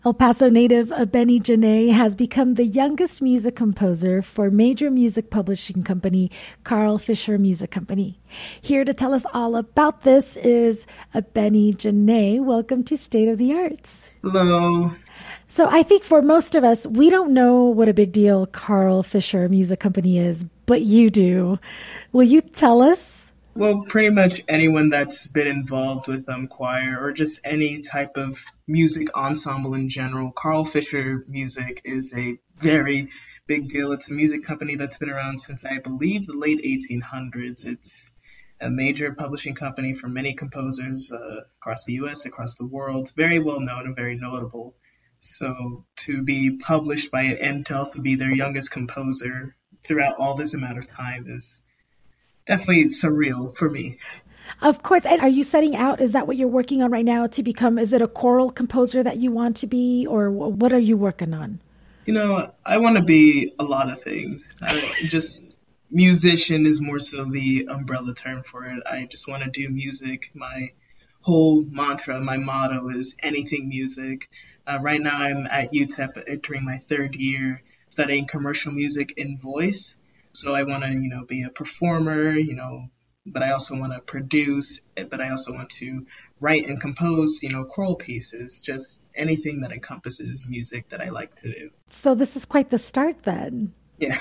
El Paso native Benny Janae has become the youngest music composer for major music publishing company Carl Fischer Music Company. Here to tell us all about this is Benny Janae. Welcome to State of the Arts. Hello. So I think for most of us, we don't know what a big deal Carl Fischer Music Company is, but you do. Will you tell us? Well, pretty much anyone that's been involved with choir or just any type of music ensemble in general, Carl Fischer Music is a very big deal. It's a music company that's been around since, I believe, the late 1800s. It's a major publishing company for many composers across the U.S., across the world. It's very well known and very notable. So to be published by it and to also be their youngest composer throughout all this amount of time is definitely surreal for me. Of course. And are you setting out, is that what you're working on right now to become, is it a choral composer that you want to be, or what are you working on? You know, I want to be a lot of things. Just musician is more so the umbrella term for it. I just want to do music. My whole mantra, my motto is anything music. Right now I'm at UTEP entering my third year studying commercial music and voice. So I want to, be a performer, but I also want to produce, but I also want to write and compose, choral pieces, just anything that encompasses music that I like to do. So this is quite the start then. Yeah.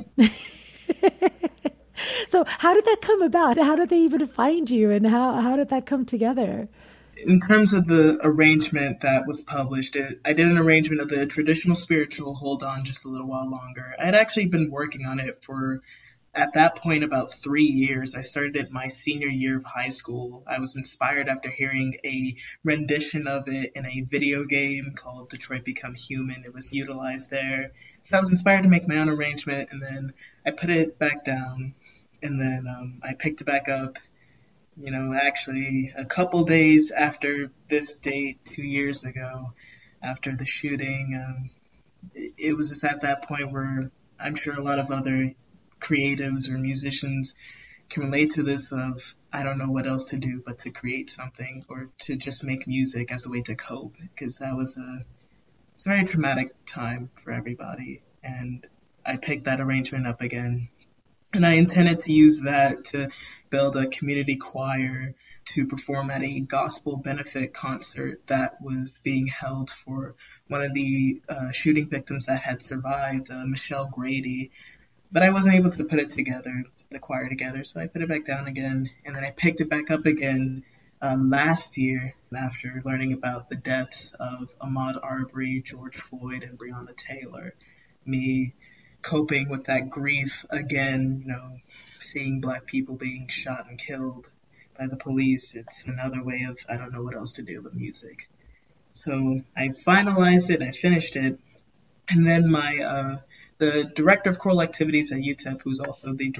So how did that come about? How did they even find you, and how did that come together? In terms of the arrangement that was published, I did an arrangement of the traditional spiritual Hold On Just a Little While Longer. I had actually been working on it for, at that point, about 3 years. I started it my senior year of high school. I was inspired after hearing a rendition of it in a video game called Detroit Become Human. It was utilized there. So I was inspired to make my own arrangement, and then I put it back down, and then I picked it back up. Actually a couple days after this date, 2 years ago, after the shooting, it was just at that point where I'm sure a lot of other creatives or musicians can relate to this of, I don't know what else to do but to create something or to just make music as a way to cope, because that was it's a very traumatic time for everybody. And I picked that arrangement up again. And I intended to use that to build a community choir to perform at a gospel benefit concert that was being held for one of the shooting victims that had survived, Michelle Grady. But I wasn't able to put it together, the choir together, so I put it back down again. And then I picked it back up again last year after learning about the deaths of Ahmaud Arbery, George Floyd, and Breonna Taylor. Me coping with that grief again, seeing Black people being shot and killed by the police. It's another way of, I don't know what else to do but music. So I finalized it, I finished it, and then the director of choral activities at UTEP, who's also the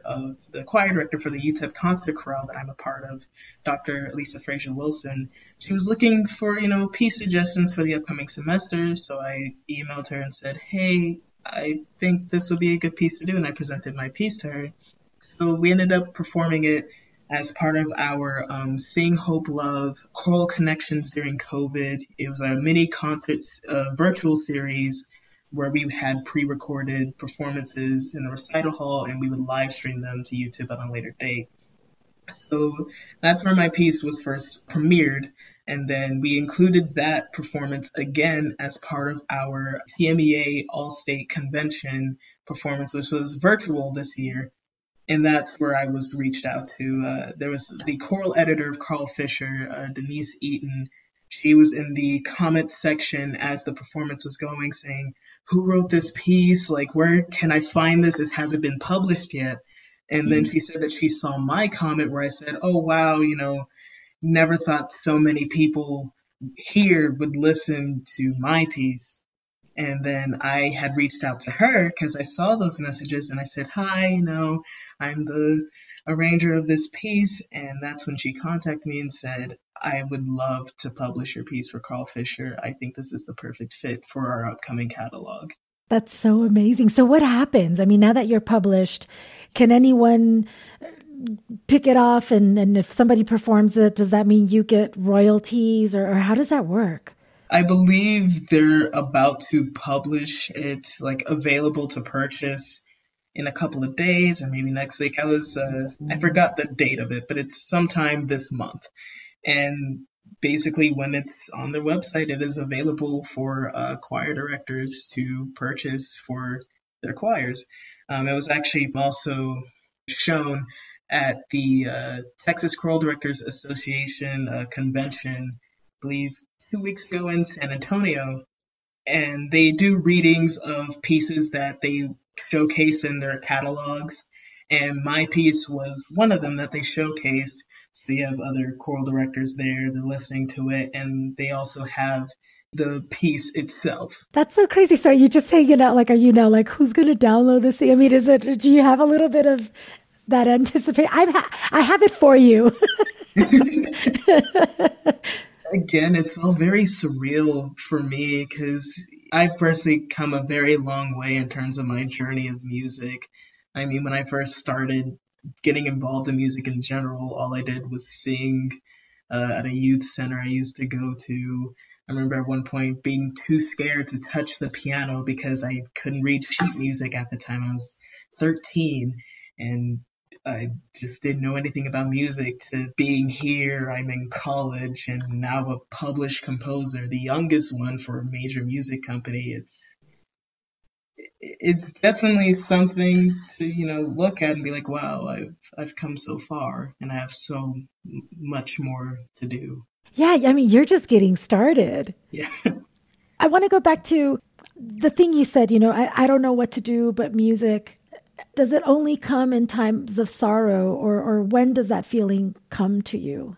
choir director for the UTEP concert chorale that I'm a part of, Dr. Lisa Frazier Wilson, she was looking for, piece suggestions for the upcoming semester. So I emailed her and said, hey, I think this would be a good piece to do, and I presented my piece to her. So we ended up performing it as part of our Sing, Hope, Love Choral Connections during COVID. It was a mini concert virtual series where we had pre-recorded performances in the recital hall, and we would live stream them to YouTube at a later date. So that's where my piece was first premiered. And then we included that performance again as part of our CMEA All-State Convention performance, which was virtual this year. And that's where I was reached out to. There was the choral editor of Carl Fischer, Denise Eaton. She was in the comment section as the performance was going saying, who wrote this piece? Like, where can I find this? This hasn't been published yet. And then she said that she saw my comment where I said, oh, wow, never thought so many people here would listen to my piece. And then I had reached out to her because I saw those messages and I said, hi, I'm the arranger of this piece. And that's when she contacted me and said, I would love to publish your piece for Carl Fischer. I think this is the perfect fit for our upcoming catalog. That's so amazing. So what happens? I mean, now that you're published, can anyone pick it off? And if somebody performs it, does that mean you get royalties or how does that work? I believe they're about to publish it, like available to purchase in a couple of days or maybe next week. I forgot the date of it, but it's sometime this month. And basically, when it's on their website, it is available for choir directors to purchase for their choirs. It was actually also shown at the Texas Choral Directors Association convention, I believe 2 weeks ago in San Antonio. And they do readings of pieces that they showcase in their catalogs. And my piece was one of them that they showcased. So you have other choral directors there, they're listening to it, and they also have the piece itself. That's so crazy. So are you just saying, like, are you now like, who's going to download this thing? I mean, do you have a little bit of that anticipate? I have it for you. Again, it's all very surreal for me because I've personally come a very long way in terms of my journey of music. I mean, when I first started getting involved in music in general, all I did was sing at a youth center I used to go to. I remember at one point being too scared to touch the piano because I couldn't read sheet music at the time. I was 13 and I just didn't know anything about music. To being here, I'm in college and now a published composer, the youngest one for a major music company. It's definitely something to look at and be like, wow, I've come so far and I have so much more to do. Yeah, I mean, you're just getting started. Yeah. I want to go back to the thing you said, I don't know what to do but music. Does it only come in times of sorrow, or when does that feeling come to you?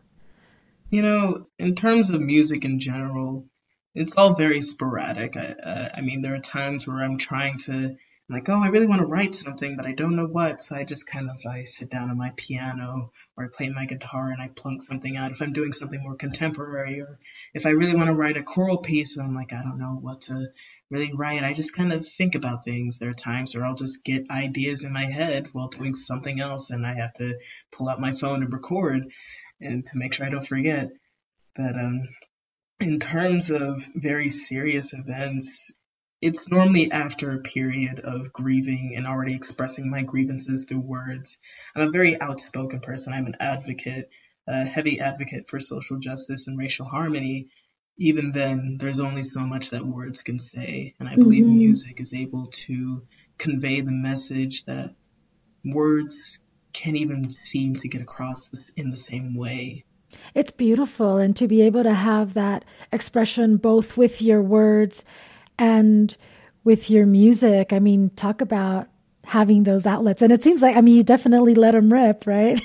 In terms of music in general, it's all very sporadic. I mean, there are times where I'm like, oh, I really want to write something, but I don't know what. So I sit down on my piano or I play my guitar and I plunk something out. If I'm doing something more contemporary, or if I really want to write a choral piece, I'm like, I don't know what to really write. I just kind of think about things. There are times where I'll just get ideas in my head while doing something else and I have to pull out my phone and record and to make sure I don't forget. But in terms of very serious events, it's normally after a period of grieving and already expressing my grievances through words. I'm a very outspoken person. I'm an advocate, a heavy advocate for social justice and racial harmony. Even then, there's only so much that words can say. And I believe music is able to convey the message that words can't even seem to get across in the same way. It's beautiful. And to be able to have that expression both with your words and with your music, I mean, talk about having those outlets. And it seems like, I mean, you definitely let them rip, right?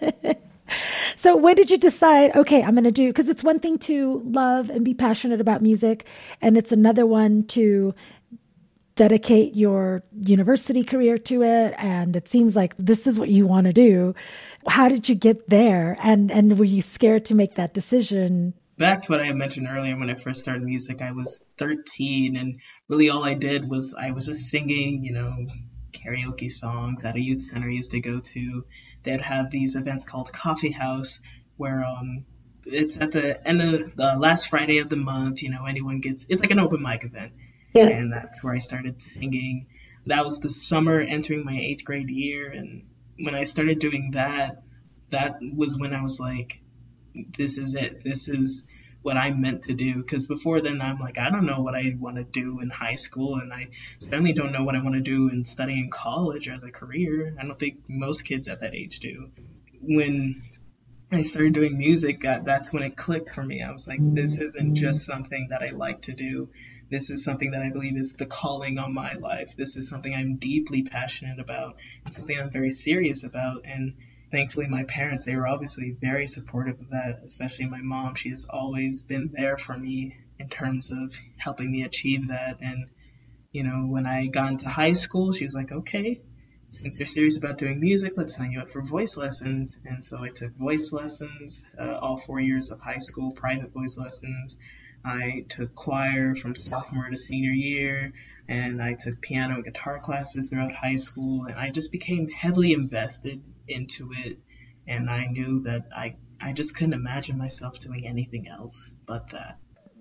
So when did you decide, okay, I'm going to do, because it's one thing to love and be passionate about music, and it's another one to dedicate your university career to it. And it seems like this is what you want to do. How did you get there? And were you scared to make that decision? Back to what I mentioned earlier, when I first started music, I was 13, and really all I did was I was just singing, karaoke songs at a youth center I used to go to. They'd have these events called Coffee House, where it's at the end of the last Friday of the month. It's like an open mic event. Yeah. And that's where I started singing. That was the summer entering my 8th grade year, and when I started doing that, that was when I was like, this is it. This is what I'm meant to do. Because before then, I'm like, I don't know what I want to do in high school, and I certainly don't know what I want to do in studying college or as a career. I don't think most kids at that age do. When I started doing music, that's when it clicked for me. I was like, this isn't just something that I like to do. This is something that I believe is the calling on my life. This is something I'm deeply passionate about. It's something I'm very serious about. And thankfully, my parents, they were obviously very supportive of that, especially my mom. She has always been there for me in terms of helping me achieve that. And, when I got into high school, she was like, okay, since you're serious about doing music, let's sign you up for voice lessons. And so I took voice lessons all 4 years of high school, private voice lessons. I took choir from sophomore to senior year, and I took piano and guitar classes throughout high school, and I just became heavily invested into it, and I knew that I just couldn't imagine myself doing anything else but that.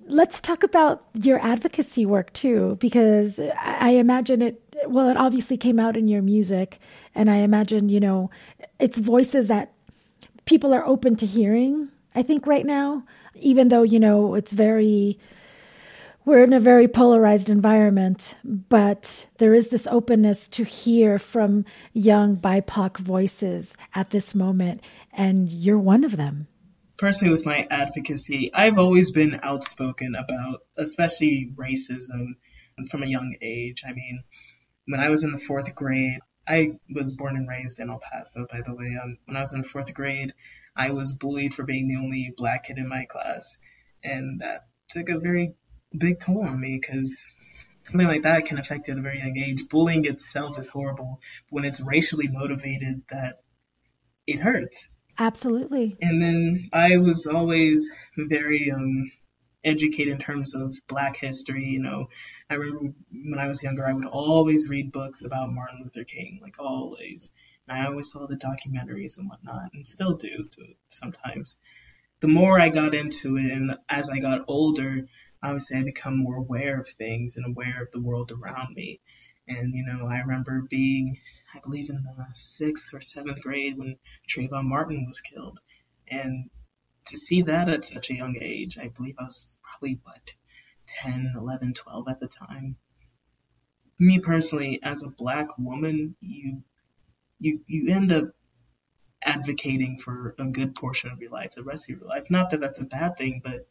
let's talk about your advocacy work too, because I imagine it obviously came out in your music, and I imagine, it's voices that people are open to hearing, I think, right now, even though, we're in a very polarized environment, but there is this openness to hear from young BIPOC voices at this moment, and you're one of them. Personally, with my advocacy, I've always been outspoken about, especially racism, from a young age. I mean, when I was in the fourth grade, I was born and raised in El Paso, by the way. When I was in the fourth grade, I was bullied for being the only black kid in my class, and that took a very big toll on me, because something like that can affect you at a very young age. Bullying itself is horrible, but when it's racially motivated, that it hurts. Absolutely. And then I was always very educated in terms of Black history. I remember when I was younger, I would always read books about Martin Luther King, like always. And I always saw the documentaries and whatnot, and still do sometimes. The more I got into it, and as I got older, obviously I become more aware of things and aware of the world around me. And, I remember being, I believe, in the 6th or 7th grade when Trayvon Martin was killed. And to see that at such a young age, I believe I was probably, 10, 11, 12 at the time. Me personally, as a Black woman, you end up advocating for a good portion of your life, the rest of your life. Not that that's a bad thing, but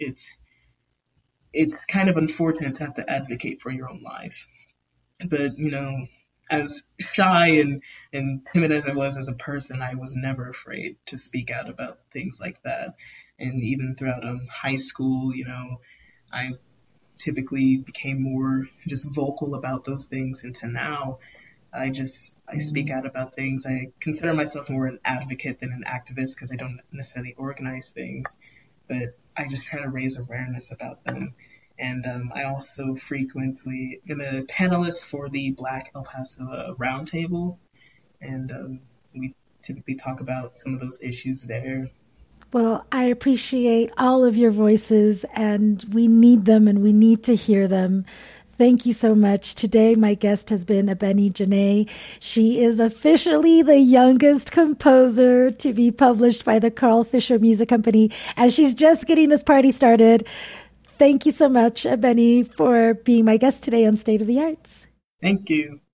it's kind of unfortunate to have to advocate for your own life. But, as shy and timid as I was as a person, I was never afraid to speak out about things like that. And even throughout high school, I typically became more just vocal about those things. And to now, I speak out about things. I consider myself more an advocate than an activist, because I don't necessarily organize things, but I just try to raise awareness about them. And I also frequently am a panelist for the Black El Paso Roundtable, and we typically talk about some of those issues there. Well, I appreciate all of your voices, and we need them, and we need to hear them. Thank you so much. Today, my guest has been Ebony Janae. She is officially the youngest composer to be published by the Carl Fischer Music Company, as she's just getting this party started. Thank you so much, Ebony, for being my guest today on State of the Arts. Thank you.